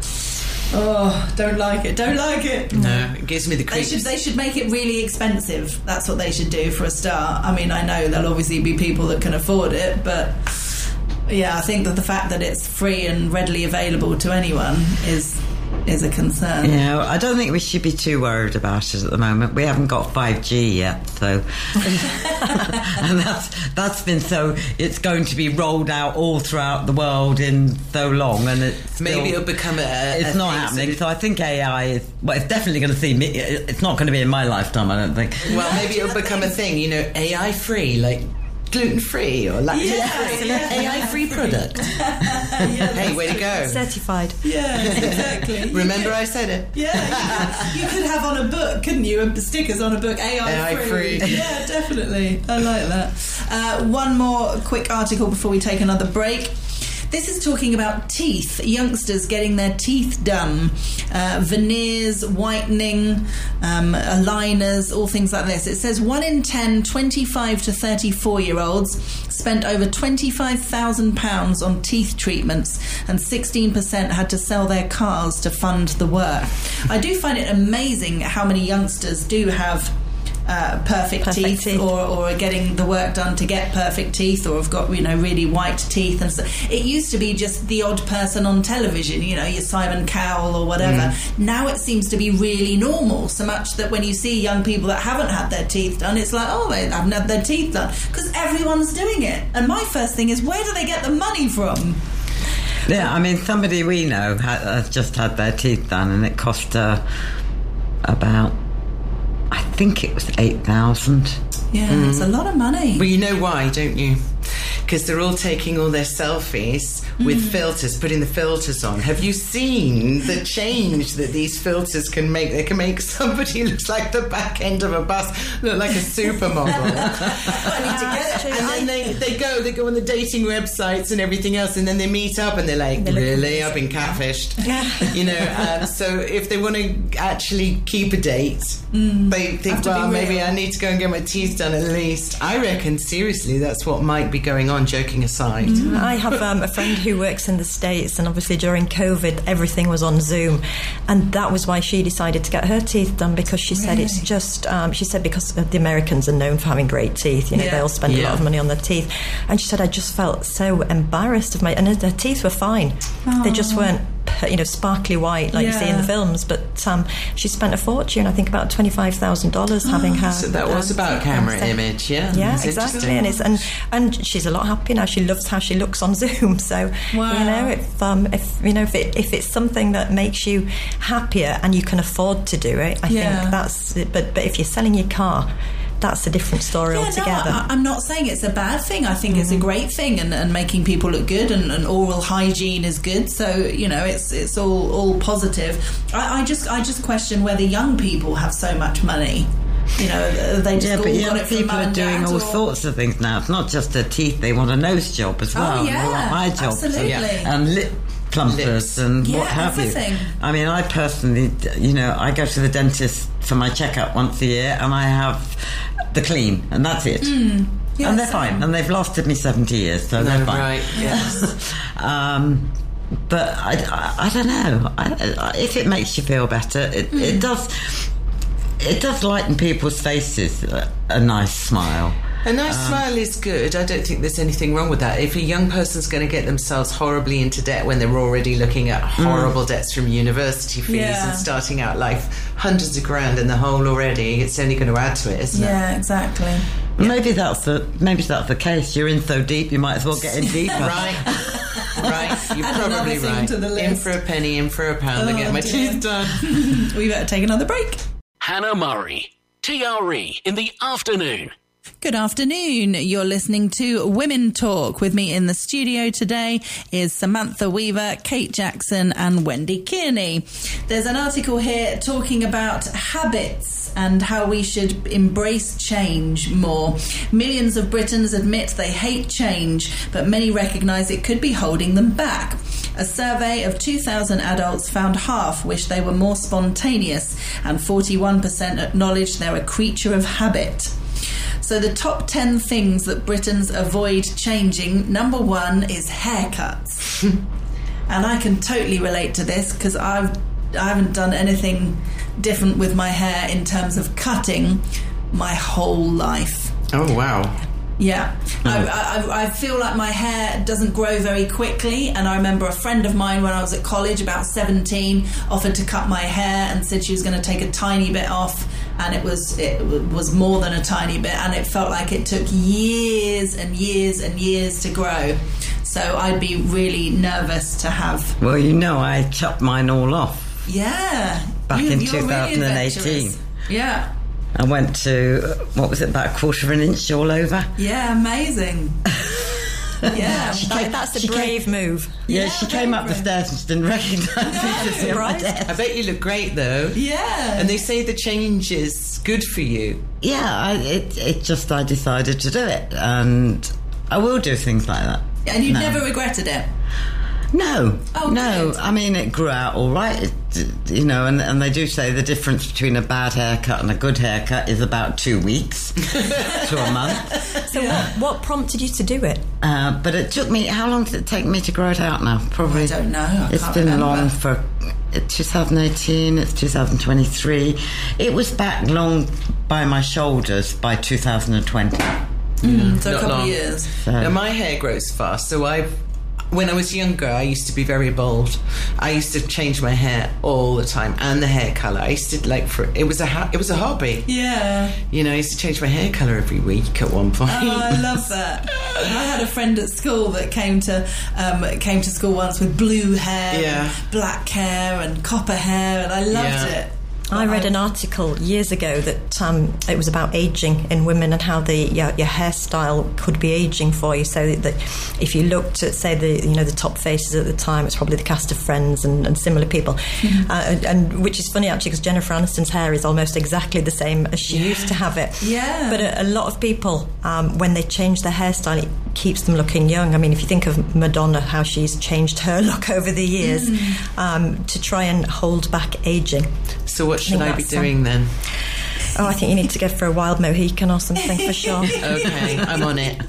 C: Oh, don't like it. Don't like it.
D: No, it gives me the
C: They
D: creeps.
C: should, they should make it really expensive. That's what they should do for a start. I mean, I know there'll obviously be people that can afford it, but yeah, I think that the fact that it's free and readily available to anyone is is a concern.
G: Yeah, I don't think we should be too worried about it at the moment. We haven't got five G yet, so and that's that's been so. It's going to be rolled out all throughout the world in so long, and it's
D: Maybe
G: still,
D: it'll become a.
G: It's
D: a
G: not
D: thing,
G: happening.
D: so
G: So I think A I is. Well, it's definitely going to see me. It's not going to be in my lifetime, I don't think.
D: Well, maybe it'll become a thing. You know, A I free, like gluten free or lactose
C: Yeah,
D: free,
C: yeah.
D: A I free product. Hey, way to go!
H: Certified.
C: Yeah, exactly.
D: Remember, I said it.
C: Yeah, you could, you could have on a book, couldn't you? Stickers on a book, A I,
D: A I
C: free.
D: free.
C: Yeah, definitely. I like that. Uh, one more quick article before we take another break. This is talking about teeth. Youngsters getting their teeth done. Uh, veneers, whitening, um, aligners, all things like this. It says one in ten twenty-five to thirty-four-year-olds spent over twenty-five thousand pounds on teeth treatments, and sixteen percent had to sell their cars to fund the work. I do find it amazing how many youngsters do have Uh, perfect,
H: Perfect
C: teeth,
H: teeth.
C: Or, or are getting the work done to get perfect teeth, or have got, you know, really white teeth and stuff. It used to be just the odd person on television, you know, your Simon Cowell or whatever. Now it seems to be really normal, so much that when you see young people that haven't had their teeth done, it's like, oh, they haven't had their teeth done, because everyone's doing it. And my first thing is, where do they get the money from?
G: Yeah, I mean, somebody we know ha- has just had their teeth done, and it cost her about, I think it was eight thousand.
C: Yeah, it's a lot of money.
D: Well, you know why, don't you? Because they're all taking all their selfies with filters, putting the filters on. Have you seen the change that these filters can make? They can make somebody who looks like the back end of a bus look like a supermodel. I need to get it. And then they, they go, they go on the dating websites and everything else, and then they meet up and they're like,
H: They look
D: really? I've been catfished. You know, um, so if they want to actually keep a date, they think,
C: Have to be
D: well, maybe
C: real.
D: I need to go and get my teeth done at least. I reckon, seriously, that's what might be going on, joking aside.
H: I have um, a friend who works in the States, and obviously during COVID everything was on Zoom, and that was why she decided to get her teeth done, because she said it's just um, she said because the Americans are known for having great teeth, you know,
C: Yeah.
H: they all spend a
D: Yeah.
H: lot of money on their teeth, and she said I just felt so embarrassed of my, and her, her teeth were fine, they just weren't, you know, sparkly white like you see in the
C: Yeah.
H: films, but um, she spent a fortune, I think about twenty-five thousand dollars having her
D: So that
H: um,
D: was about
H: teeth done.
D: camera
H: So-
D: image, yeah.
H: yeah,
D: That's
H: exactly,
D: interesting.
H: and it's and and she's a lot happier now. She loves how she looks on Zoom. So
C: Wow.
H: you know, if um, if you know, if it if it's something that makes you happier and you can afford to do it, I
C: Yeah.
H: think that's it. But but if you're selling your car, that's a different story
C: Yeah,
H: altogether.
C: no, I, I'm not saying it's a bad thing. I think it's a great thing, and, and making people look good, and, and oral hygiene is good. So you know, it's it's all all positive. I, I just I just question whether young people have so much money. You know, they just
G: Yeah,
C: all
G: but
C: got
G: young
C: it from
G: people
C: mum
G: are
C: and
G: doing
C: dad,
G: all
C: or-
G: sorts of things now. It's not just their teeth; they want a nose job as well.
C: Oh, yeah,
G: they want eye jobs, and-
C: absolutely.
G: and lip plumpers
D: Lips.
G: and
C: Yeah,
G: what have
C: everything.
G: you. I mean, I personally, you know, I go to the dentist for my checkup once a year, and I have the clean, and that's it.
C: Yeah,
G: and they're
C: same.
G: fine, and they've lasted me seventy years, so they're
D: No,
G: fine.
D: right, yes.
G: Um, but I, I, I don't know. I, I, if it makes you feel better, it,
C: Hmm.
G: it does. It does lighten people's faces. A, a nice smile.
D: A nice smile is good. I don't think there's anything wrong with that. If a young person's going to get themselves horribly into debt when they're already looking at horrible debts from university fees
C: Yeah.
D: and starting out life hundreds of grand in the hole already, it's only going to add to it, isn't it?
C: Yeah, exactly.
G: Maybe that's the maybe that's the case. You're in so deep, you might as well get in deeper.
D: Right, right. You're
C: Add another
D: probably
C: thing
D: right.
C: to the
D: In
C: list.
D: for a penny, in for a pound, and
C: Oh,
D: get my
C: dear.
D: teeth done.
C: We better take another break.
B: Hannah Murray, T R E in the afternoon.
C: Good afternoon. You're listening to Women Talk. With me in the studio today is Samantha Weaver, Kate Jackson and Wendy Kearney. There's an article here talking about habits and how we should embrace change more. Millions of Britons admit they hate change, but many recognise it could be holding them back. A survey of two thousand adults found half wish they were more spontaneous, and forty-one percent acknowledged they're a creature of habit. So the top ten things that Britons avoid changing, number one is haircuts. And I can totally relate to this because I've I haven't done anything different with my hair in terms of cutting my whole life.
D: Oh, wow.
C: Yeah. I, I, I feel like my hair doesn't grow very quickly, and I remember a friend of mine when I was at college, about seventeen, offered to cut my hair and said she was going to take a tiny bit off, and it was it was more than a tiny bit, and it felt like it took years and years and years to grow. So I'd be really nervous to have...
G: Well, you know, I chopped mine all off.
C: Yeah.
G: Back
C: you,
G: in
C: you're
G: twenty eighteen.
C: Really yeah.
G: I went to, what was it, about a quarter of an inch all over?
C: Yeah, amazing. Yeah.
H: She came, that's a she brave came, move.
G: Yeah,
C: yeah
G: she came up brave. the stairs and she didn't recognise me.
C: No,
G: right?
D: I bet you look great, though.
C: Yeah.
D: And they say the change is good for you.
G: Yeah, I, it, it just, I decided to do it. And I will do things like that.
C: And you
G: no.
C: never regretted it?
G: No,
C: oh,
G: no.
C: Good.
G: I mean, it grew out all right, it, you know, and, and they do say the difference between a bad haircut and a good haircut is about two weeks to a month.
H: So yeah. what, what prompted you to do it?
G: Uh, but it took me, how long did it take me to grow it out now? Probably.
C: I don't know. I
G: it's
C: can't
G: been
C: remember.
G: long for twenty eighteen, it's two thousand twenty-three. It was back long by my shoulders by two thousand twenty.
C: Mm, so a couple
D: long.
C: of years.
G: So.
D: Now, my hair grows fast, so I've when I was younger, I used to be very bald. I used to change my hair all the time, and the hair colour. I used to like for it was a ha- it was a hobby.
C: Yeah,
D: you know, I used to change my hair colour every week at one point.
C: Oh, I love that. I had a friend at school that came to um, came to school once with blue hair,
D: yeah.
C: and black hair, and copper hair, and I loved
D: yeah.
C: it.
H: I read an article years ago that um, it was about ageing in women and how the your, your hairstyle could be ageing for you. So that if you looked at, say, the you know the top faces at the time, it's probably the cast of Friends and, and similar people, mm-hmm. uh, and, and which is funny actually because Jennifer Aniston's hair is almost exactly the same as she yeah. used to have it.
C: Yeah.
H: But a, a lot of people, um, when they change their hairstyle, it keeps them looking young. I mean, if you think of Madonna, how she's changed her look over the years mm. um, to try and hold back ageing.
D: So what should I, I be doing um, then?
H: Oh, I think you need to go for a wild Mohican or something for sure.
D: Okay, I'm on it.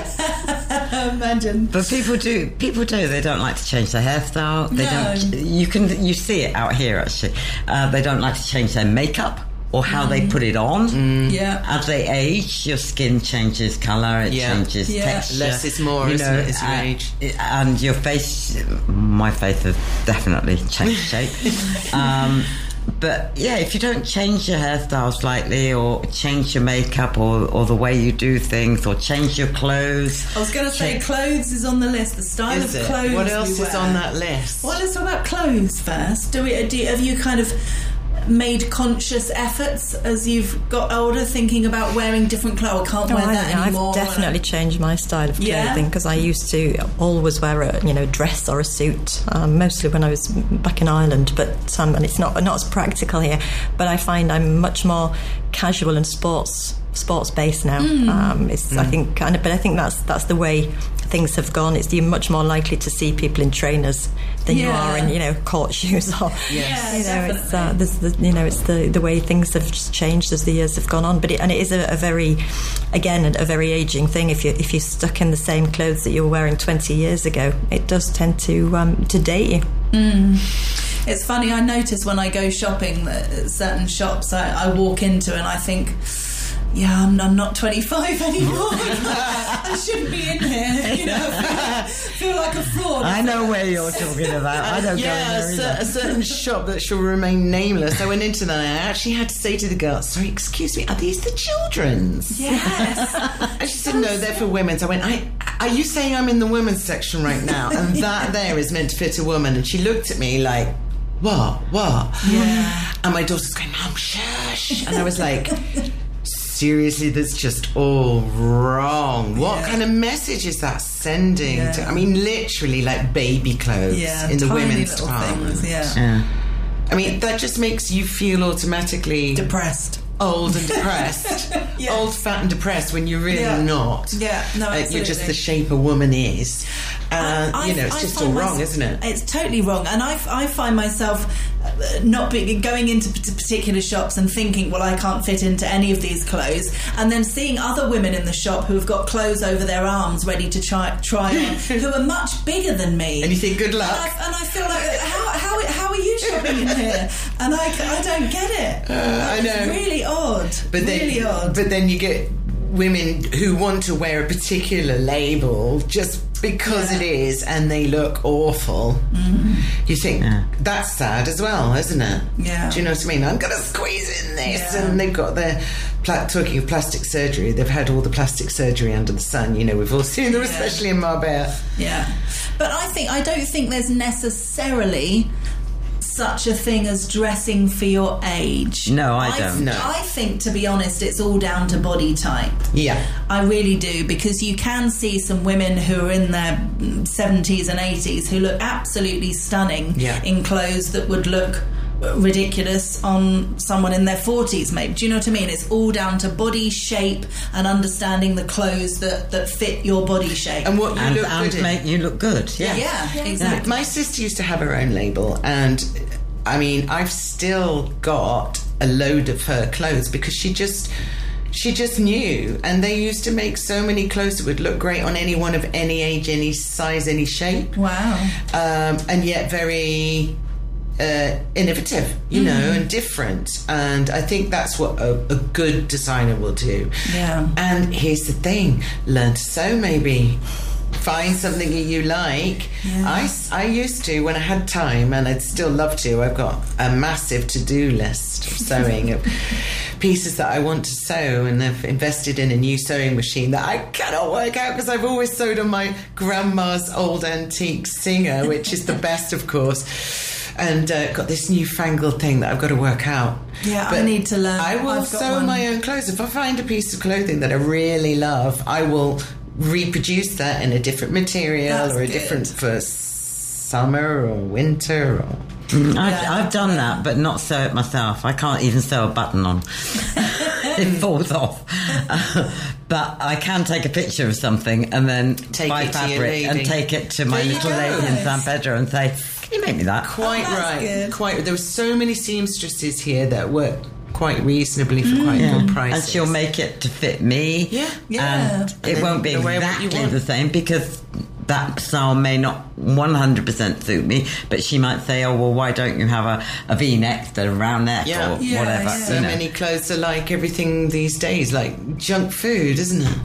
C: Imagine.
G: But people do. People do. They don't like to change their hairstyle. They
C: no.
G: don't. You can. You see it out here actually. Uh, they don't like to change their makeup or how mm. they put it on.
C: Mm. Yeah.
G: As they age, your skin changes colour. It
D: yeah.
G: changes
C: yeah.
G: texture.
D: Less is more,
G: you
D: isn't
G: know,
D: it, as you
G: uh,
D: age?
G: And your face. My face has definitely changed shape. Um, But yeah, if you don't change your hairstyle slightly, or change your makeup, or, or the way you do things, or change your clothes.
C: I was going to say clothes is on the list. The style
D: is
C: of
D: it?
C: clothes.
D: What else
C: we
D: is
C: wear.
D: on that list?
C: Well, let's talk about clothes first. Do we? Do, have you kind of made conscious efforts as you've got older, thinking about wearing different clothes? I can't
H: no,
C: wear
H: I,
C: that anymore.
H: I've definitely changed my style of clothing because
C: yeah?
H: I used to always wear a you know dress or a suit, um, mostly when I was back in Ireland. But um, and it's not not as practical here. But I find I'm much more casual and sports sports based now. Mm. Um, it's mm. I think kind of, but I think that's that's the way things have gone. It's you're much more likely to see people in trainers than yeah. you are in you know court shoes or
C: yes.
H: you know
C: Definitely.
H: it's uh, there's the, you know it's the the way things have just changed as the years have gone on. But it, and it is a, a very again a, a very aging thing. If you if you're stuck in the same clothes that you were wearing twenty years ago, it does tend to um, to date you.
C: Mm. It's funny. I notice when I go shopping that at certain shops I, I walk into and I think, yeah, I'm, I'm not twenty-five anymore. I shouldn't be in here. You know, I feel, feel like a fraud.
G: I know where you're talking about. I don't
D: yeah,
G: go in there
D: a, a certain shop that shall remain nameless. I went into that and I actually had to say to the girl, sorry, excuse me, are these the children's?
C: Yes.
D: And she said, no, they're for women's. I went, I, are you saying I'm in the women's section right now? And that there is meant to fit a woman. And she looked at me like, what? What?
C: Yeah.
D: And my daughter's going, Mum, shush. And I was like, seriously, that's just all wrong. What
C: yeah.
D: kind of message is that sending?
C: Yeah.
D: To, I mean, literally like baby clothes
C: yeah,
D: in the
C: tiny
D: women's
C: little
D: department.
C: things, yeah.
G: yeah.
D: I mean, that just makes you feel automatically
C: depressed.
D: old and depressed.
C: Yeah.
D: Old, fat and depressed when you're really
C: Yeah.
D: not.
C: Yeah, no,
D: Uh, you're just
C: absolutely.
D: the shape a woman is. Uh,
C: I-
D: you know,
C: I-
D: it's
C: I
D: just
C: find
D: all wrong,
C: mys-
D: isn't it?
C: It's totally wrong. And I, I find myself uh, not be, going into p- particular shops and thinking, well, I can't fit into any of these clothes. And then seeing other women in the shop who have got clothes over their arms ready to try, try on, who are much bigger than me.
D: And you think, good luck.
C: And I, and I feel like, how, how, how are you shopping in here? And I, I don't get it.
D: Uh, I know.
C: It's really odd.
D: But then,
C: really odd.
D: But then you get women who want to wear a particular label just because
C: Yeah.
D: it is, and they look awful. Mm. You think
G: Yeah.
D: that's sad as well, isn't it?
C: Yeah.
D: Do you know what I mean? I'm going to squeeze in this,
C: Yeah.
D: and they've got their pla- talking of plastic surgery. They've had all the plastic surgery under the sun. You know, we've all seen them,
C: Yeah.
D: especially in Marbella.
C: Yeah, but I think I don't think there's necessarily such a thing as dressing for your age.
G: No, I don't.
D: No.
C: I think, to be honest, it's all down to body type.
D: Yeah.
C: I really do, because you can see some women who are in their seventies and eighties who look absolutely stunning
D: Yeah.
C: in clothes that would look ridiculous on someone in their forties, maybe. Do you know what I mean? It's all down to body shape and understanding the clothes that, that fit your body shape.
D: And what you
G: And,
D: look good
G: and
D: in.
G: make you look good. Yeah.
C: yeah, exactly.
D: My sister used to have her own label, and I mean, I've still got a load of her clothes because she just she just knew, and they used to make so many clothes that would look great on anyone of any age, any size, any shape.
C: Wow.
D: Um, and yet very uh, innovative, you know, and different. And I think that's what a, a good designer will do.
C: Yeah.
D: And here's the thing: learn to sew, maybe. Find something that you like.
C: Yeah.
D: I, I used to when I had time, and I'd still love to. I've got a massive to-do list of sewing of pieces that I want to sew, and I've invested in a new sewing machine that I cannot work out because I've always sewed on my grandma's old antique Singer, which is the best, of course. And uh, got this newfangled thing that I've got to work out.
C: Yeah, I need to learn.
D: I will
C: I've got
D: sew
C: one.
D: my own clothes. If I find a piece of clothing that I really love, I will reproduce that in a different material
C: That's
D: or a
C: good.
D: different for summer or winter or
G: Mm, I've,
C: Yeah.
G: I've done that, but not sew it myself. I can't even sew a button on. It falls off. Uh, but I can take a picture of something and then
D: Take
G: buy
D: it to your
G: fabric
D: lady.
G: and take it to my
D: There you
G: little
D: go.
G: lady in San Pedro and say, "Can you make me that?"
D: quite
C: Oh, that's
D: right.
C: good.
D: Quite. There were so many seamstresses here that work quite reasonably for quite
G: Yeah.
D: good prices.
G: And she'll make it to fit me.
D: Yeah.
C: Yeah.
G: And
D: And
G: it
D: then
G: won't be
D: the way what you
G: exactly
D: want.
G: the same because that style may not one hundred percent suit me, but she might say, oh, well, why don't you have a, a V-neck instead of a round neck
D: Yeah.
G: or
C: Yeah,
G: whatever.
C: yeah.
D: So
G: you know.
D: many clothes are like everything these days, like junk food, isn't it?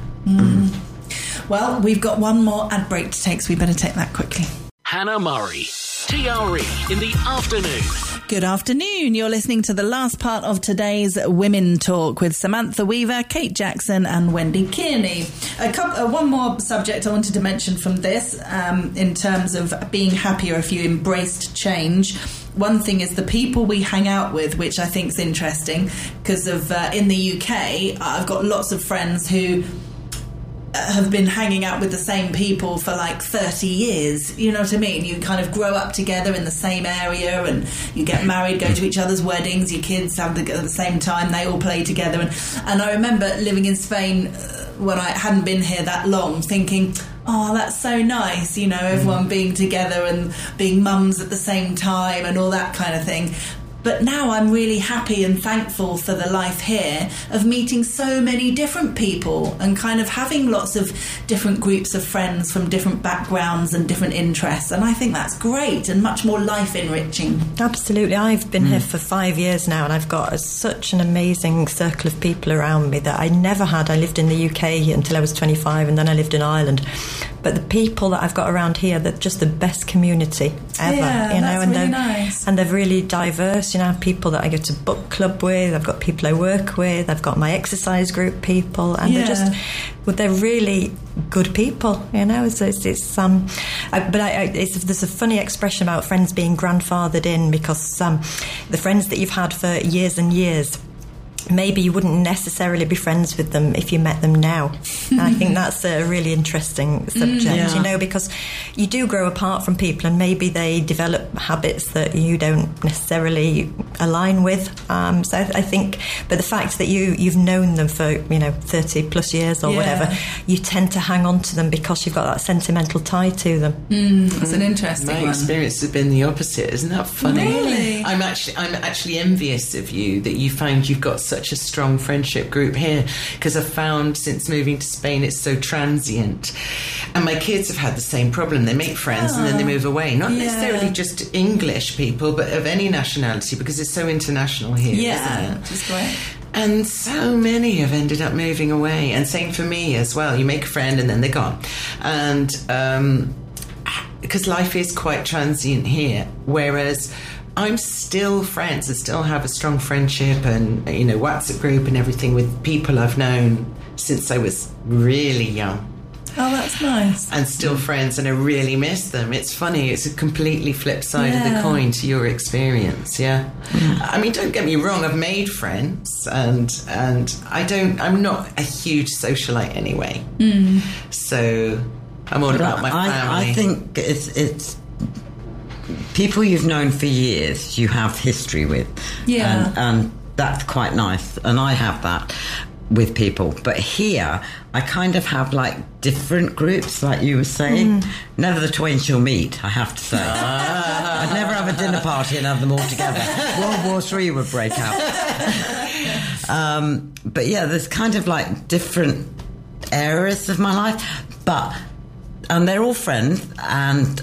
C: Well, we've got one more ad break to take, so we better take that quickly.
B: Hannah Murray, T R E in the afternoon.
C: Good afternoon. You're listening to the last part of today's Women Talk with Samantha Weaver, Kate Jackson and Wendy Kearney. A couple, uh, one more subject I wanted to mention from this um, in terms of being happier if you embraced change. One thing is the people we hang out with, which I think is interesting because of uh, in the U K, I've got lots of friends who have been hanging out with the same people for like thirty years. You know what I mean? You kind of grow up together in the same area and you get married, go to each other's weddings, your kids have the, at the same time, they all play together. And, and I remember living in Spain uh, when I hadn't been here that long thinking, oh, that's so nice, you know, everyone being together and being mums at the same time and all that kind of thing. But now I'm really happy and thankful for the life here of meeting so many different people and kind of having lots of different groups of friends from different backgrounds and different interests. And I think that's great and much more life enriching.
H: Absolutely. I've been here for five years now and I've got a, such an amazing circle of people around me that I never had. I lived in the U K until I was twenty-five and then I lived in Ireland. But the people that I've got around here, they're just the best community ever.
C: Yeah,
H: you know,
C: that's
H: and
C: really
H: they're
C: nice.
H: and they're really diverse. You know, I have people that I go to book club with, I've got people I work with, I've got my exercise group people, and
C: Yeah.
H: they're just well, they're really good people. You know, it's it's, it's um, I, but I, I, it's, there's a funny expression about friends being grandfathered in because um, the friends that you've had for years and years. maybe you wouldn't necessarily be friends with them if you met them now. And I think that's a really interesting subject,
G: yeah.
H: you know, because you do grow apart from people and maybe they develop habits that you don't necessarily align with. Um, so I, I think, but the fact that you, you've known them for, you know, thirty plus years or
C: Yeah.
H: whatever, you tend to hang on to them because you've got that sentimental tie to them.
C: Mm, that's an interesting
D: My
C: one.
D: experience has been the opposite. Isn't that funny?
C: Really?
D: I'm actually I'm actually envious of you that you found you've got such a strong friendship group here, because I've found since moving to Spain it's so transient, and my kids have had the same problem. They make friends and then they move away. Not
C: Yeah.
D: necessarily just English people, but of any nationality, because it's so international here,
C: Yeah,
D: isn't it?
C: which is great.
D: And so many have ended up moving away, and same for me as well. You make a friend and then they're gone, and um, because life is quite transient here, whereas I'm still friends. I still have a strong friendship and, you know, WhatsApp group and everything with people I've known since I was really young.
C: Oh, that's nice.
D: And still friends, and I really miss them. It's funny, it's a completely flip side of the
C: Yeah.
D: coin to your experience, yeah. I mean, don't get me wrong, I've made friends, and and I don't, I'm not a huge socialite anyway.
C: Mm.
D: So I'm all about my
G: I,
D: family.
G: I think it's it's people you've known for years, you have history with.
C: Yeah.
G: And, and that's quite nice. And I have that with people. But here, I kind of have like different groups, like you were saying.
C: Mm.
G: Never the twain shall meet, I have to say. I'd never have a dinner party and have them all together. World War Three would break out. um, but yeah, there's kind of like different areas of my life. But, and they're all friends, and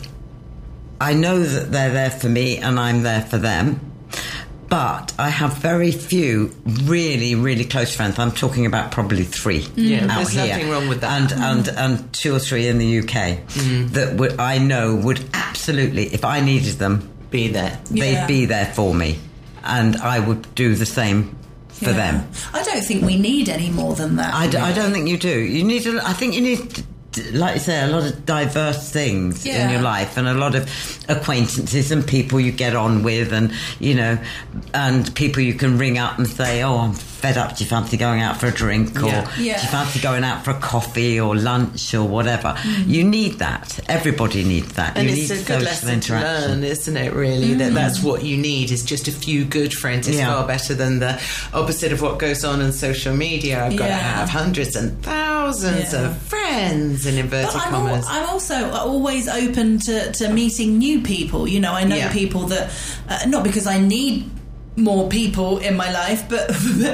G: I know that they're there for me and I'm there for them. But I have very few really, really close friends. I'm talking about probably three
D: Yeah,
G: out
D: there's
G: here.
D: nothing wrong with that.
G: And, and, and two or three in the U K that would, I know would absolutely, if I needed them,
D: be there.
C: Yeah.
G: they'd be there for me. And I would do the same for
C: Yeah.
G: them.
C: I don't think we need any more than that.
G: I, d- I don't think you do. You need, a, I think you need, like you say, a lot of diverse things
C: Yeah.
G: in your life, and a lot of acquaintances and people you get on with, and you know, and people you can ring up and say, "Oh, I'm fed up. Do you fancy going out for a drink, or
D: Yeah.
C: Yeah.
G: do you fancy going out for a coffee or lunch or whatever?"
C: Mm.
G: You need that. Everybody needs that.
D: And
G: you
D: it's
G: need
D: a good
G: social
D: lesson to
G: interaction.
D: learn, isn't it, really? That that's what you need, is just a few good friends. It's
G: Yeah.
D: far better than the opposite of what goes on on social media. I've got to
C: Yeah.
D: have hundreds and thousands
C: Yeah.
D: of friends, in inverted
C: But I'm,
D: commas.
C: al- I'm also always open to, to meeting new people. You know, I know
D: Yeah.
C: people that, uh, not because I need more people in my life, but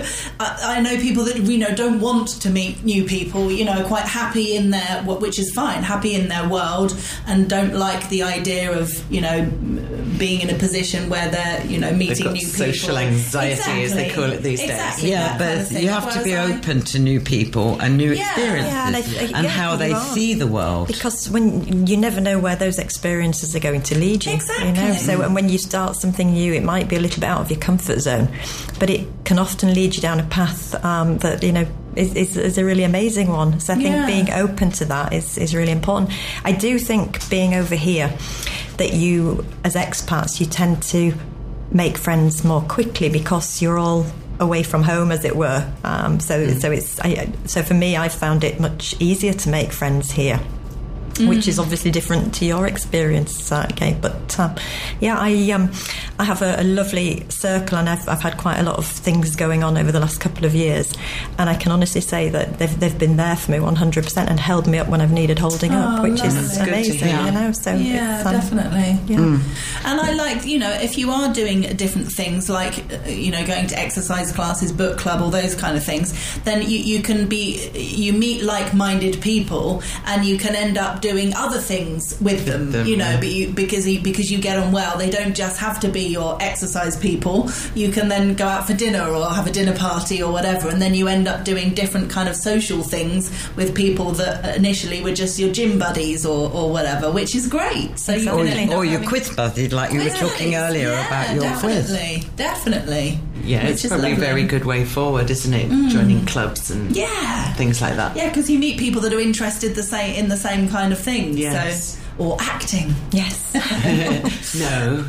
C: I, I know people that, you know, don't want to meet new people, you know, quite happy in their, which is fine, happy in their world, and don't like the idea of, you know, being in a position where they're, you know, meeting
D: got
C: new people.
D: social anxiety, as they call it these days.
C: Exactly,
G: Yeah,
C: that kind of
G: but
C: thing.
G: you have to be
C: Whereas I-
G: open to new people and new
C: Yeah.
G: experiences,
H: Yeah, and I th-
G: and
H: yeah,
G: how
H: you
G: they
H: are.
G: see the world.
H: Because when you never know where those experiences are going to lead you,
C: Exactly.
H: you know. So and when you start something new, it might be a little bit out of your comfort zone, but it can often lead you down a path um, that you know is, is, is a really amazing one. So I think
C: Yeah.
H: being open to that is is really important. I do think being over here, that you as expats, you tend to make friends more quickly because you're all away from home, as it were. Um, so,
C: Mm.
H: so it's I, so for me, I found it much easier to make friends here, which is obviously different to your experience, uh, okay. But um, yeah, I um, I have a, a lovely circle, and I've I've had quite a lot of things going on over the last couple of years, and I can honestly say that they've they've been there for me one hundred percent and held me up when I've needed holding up,
C: Oh,
H: which
C: lovely.
H: is
C: That's good
D: to
H: amazing,
D: hear.
H: you know. So
C: Yeah,
H: it's, um,
C: definitely.
H: Yeah.
C: And I like, you know, if you are doing different things like, uh, you know, going to exercise classes, book club, all those kind of things, then you, you can be, you meet like-minded people, and you can end up doing other things with them,
D: them,
C: you know,
D: yeah.
C: but you, because you, because you get on well. They don't just have to be your exercise people. You can then go out for dinner or have a dinner party or whatever, and then you end up doing different kind of social things with people that initially were just your gym buddies or, or whatever, which is great. So you
G: Or,
C: can end up
G: or your
C: having-
G: quiz buddy, like you were talking
C: Quizzes,
G: earlier
C: yeah,
G: about your quiz.
C: definitely, definitely.
D: Yeah,
C: which
D: it's
C: is
D: probably
C: lovely.
D: a very good way forward, isn't it? Mm. Joining clubs and
C: yeah.
D: things like that.
C: Yeah, because you meet people that are interested the same in the same kind of things.
D: Yes.
C: So, or acting.
H: Yes.
D: No.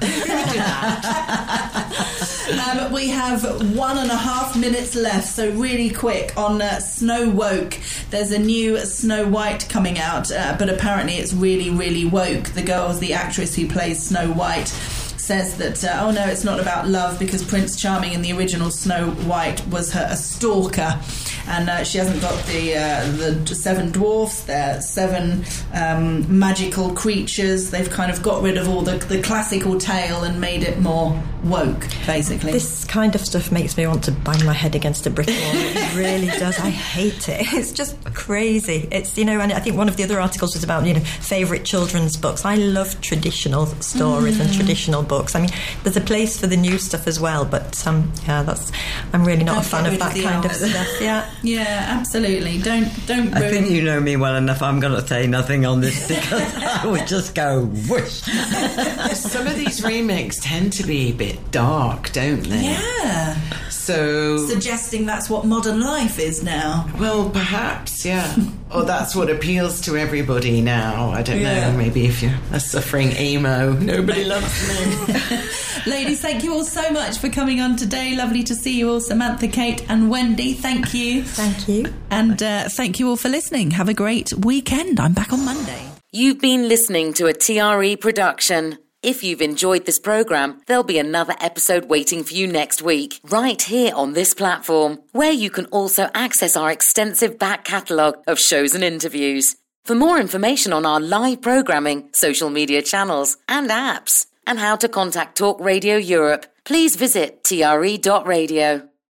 C: um, we have one and a half minutes left, so really quick on uh, Snow Woke. There's a new Snow White coming out, uh, but apparently it's really, really woke. The girl, the actress who plays Snow White, says that, uh, oh no, it's not about love because Prince Charming in the original Snow White was her a stalker, and uh, she hasn't got the uh, the seven dwarfs, they're seven um, magical creatures. They've kind of got rid of all the, the classical tale and made it more woke, basically.
H: This kind of stuff makes me want to bang my head against a brick wall. It really does. I hate it. It's just crazy. It's, you know, and I think one of the other articles was about, you know, favourite children's books. I love traditional stories mm. and traditional books. I mean, there's a place for the new stuff as well, but um, yeah, that's. I'm really not
C: Don't
H: a fan
C: get
H: of that
C: rid of
H: kind
C: the
H: of
C: old.
H: stuff. Yeah,
C: yeah, absolutely. Don't don't.
G: I
C: ruin-
G: think you know me well enough. I'm going to say nothing on this because I would just go whoosh.
D: Some of these remakes tend to be a bit dark, don't they?
C: Yeah.
D: So
C: Suggesting that's what modern life is now.
D: well, perhaps, yeah. Or that's what appeals to everybody now. I don't
C: Yeah.
D: know. Maybe if you're a suffering emo, nobody loves me.
C: Ladies, thank you all so much for coming on today. Lovely to see you all, Samantha, Kate and Wendy. Thank you.
H: thank you.
C: And uh, thank you all for listening. Have a great weekend. I'm back on Monday.
A: You've been listening to a T R E production. If you've enjoyed this programme, there'll be another episode waiting for you next week, right here on this platform, where you can also access our extensive back catalogue of shows and interviews. For more information on our live programming, social media channels and apps, and how to contact Talk Radio Europe, please visit T R E dot radio.